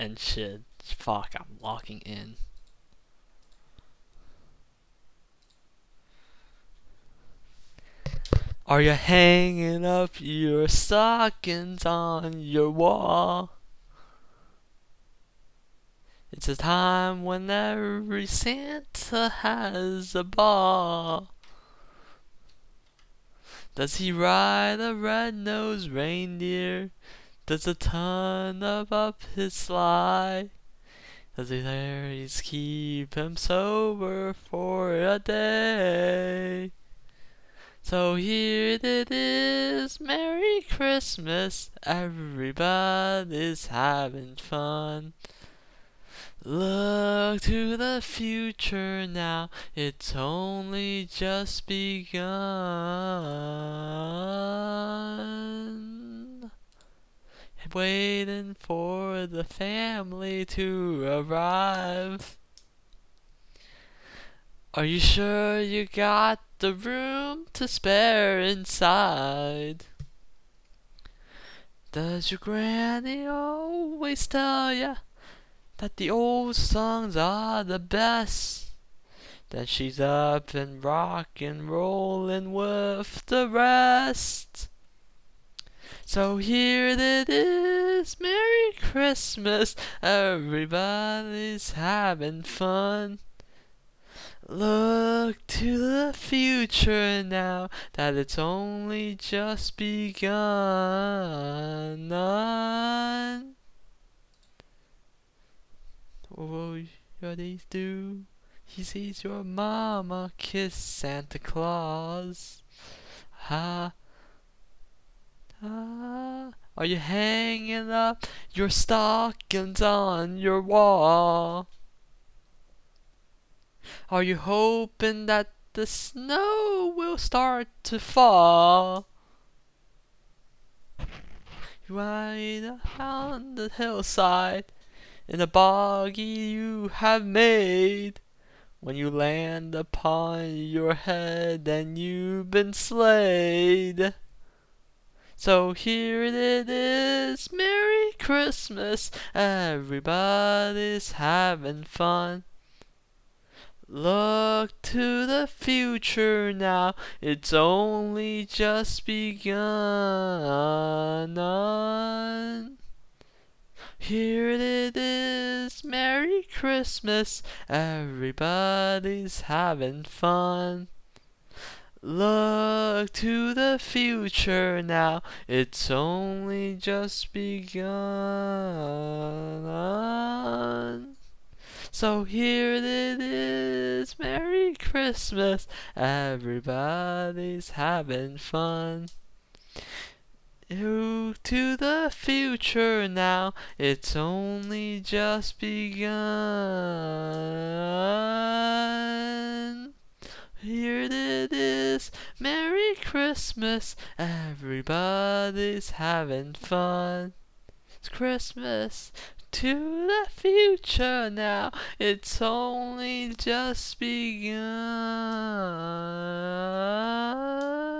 and shit. Fuck, I'm locking in. Are you hanging up your stockings on your wall? It's a time when every Santa has a ball. Does he ride a red-nosed reindeer? Does a ton up his sleigh? Does the fairies keep him sober for a day? So here it is, Merry Christmas, everybody's having fun. Look to the future now, it's only just begun. Waiting for the family to arrive. Are you sure you got the room to spare inside? Does your granny always tell ya that the old songs are the best? Then she's up and rockin', rollin' with the rest. So here it is, Merry Christmas, everybody's having fun. Look to the future now, that it's only just begun. What they do? He sees your mama kiss Santa Claus. Ha ha. Are you hanging up your stockings on your wall? Are you hoping that the snow will start to fall? You ride on the hillside in a boggy you have made. When you land upon your head and you've been slayed. So here it is, Merry Christmas, everybody's having fun. Look to the future now, it's only just begun. Here it is, Merry Christmas, everybody's having fun. Look to the future now, it's only just begun. So here it is, Merry Christmas, everybody's having fun. To the future now, it's only just begun. Here it is, Merry Christmas, everybody's having fun. It's Christmas to the future now, it's only just begun.